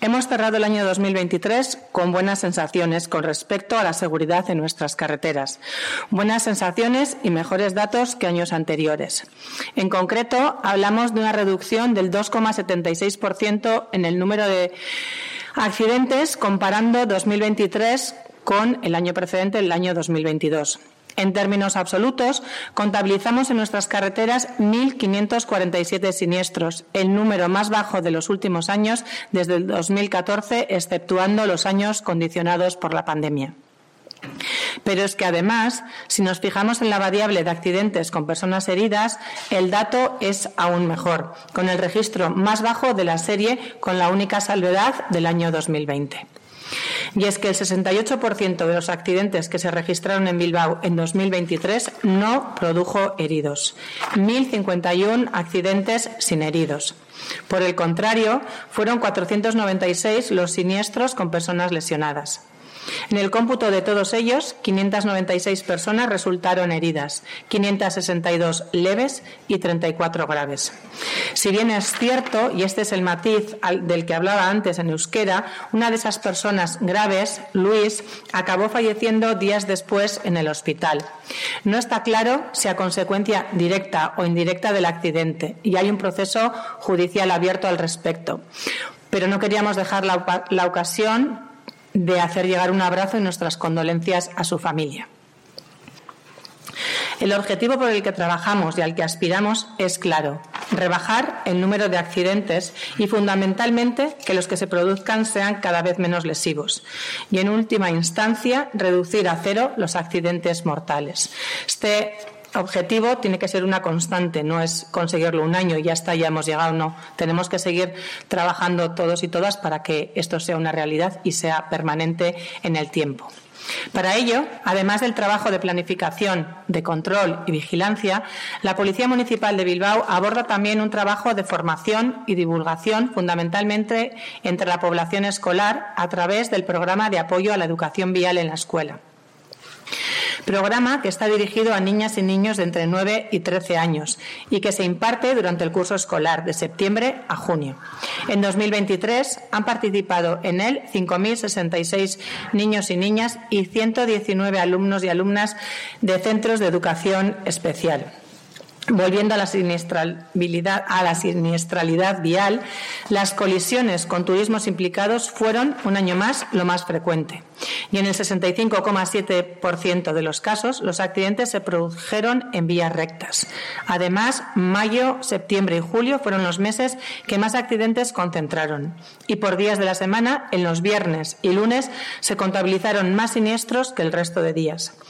Hemos cerrado el año 2023 con buenas sensaciones con respecto a la seguridad en nuestras carreteras. Buenas sensaciones y mejores datos que años anteriores. En concreto, hablamos de una reducción del 2,76% en el número de accidentes comparando 2023 con el año precedente, el año 2022. En términos absolutos, contabilizamos en nuestras carreteras 1.547 siniestros, el número más bajo de los últimos años desde el 2014, exceptuando los años condicionados por la pandemia. Pero es que además, si nos fijamos en la variable de accidentes con personas heridas, el dato es aún mejor, con el registro más bajo de la serie, con la única salvedad del año 2020. Y es que el 68% de los accidentes que se registraron en Bilbao en 2023 no produjo heridos. 1.051 accidentes sin heridos. Por el contrario, fueron 496 los siniestros con personas lesionadas. En el cómputo de todos ellos, 596 personas resultaron heridas, 562 leves y 34 graves. Si bien es cierto, y este es el matiz del que hablaba antes en euskera, una de esas personas graves, Luis, acabó falleciendo días después en el hospital. No está claro si a consecuencia directa o indirecta del accidente, y hay un proceso judicial abierto al respecto. Pero no queríamos dejar la ocasión de hacer llegar un abrazo y nuestras condolencias a su familia. El objetivo por el que trabajamos y al que aspiramos es claro: rebajar el número de accidentes y, fundamentalmente, que los que se produzcan sean cada vez menos lesivos. Y, en última instancia, reducir a cero los accidentes mortales. Este objetivo tiene que ser una constante, no es conseguirlo un año y ya está, ya hemos llegado, no. Tenemos que seguir trabajando todos y todas para que esto sea una realidad y sea permanente en el tiempo. Para ello, además del trabajo de planificación, de control y vigilancia, la Policía Municipal de Bilbao aborda también un trabajo de formación y divulgación, fundamentalmente entre la población escolar, a través del programa de apoyo a la educación vial en la escuela. Programa que está dirigido a niñas y niños de entre 9 y 13 años y que se imparte durante el curso escolar de septiembre a junio. En 2023 han participado en él 5.066 niños y niñas y 119 alumnos y alumnas de centros de educación especial. Volviendo a la siniestralidad vial, las colisiones con turismos implicados fueron, un año más, lo más frecuente. Y en el 65,7% de los casos, los accidentes se produjeron en vías rectas. Además, mayo, septiembre y julio fueron los meses que más accidentes concentraron. Y por días de la semana, en los viernes y lunes, se contabilizaron más siniestros que el resto de días.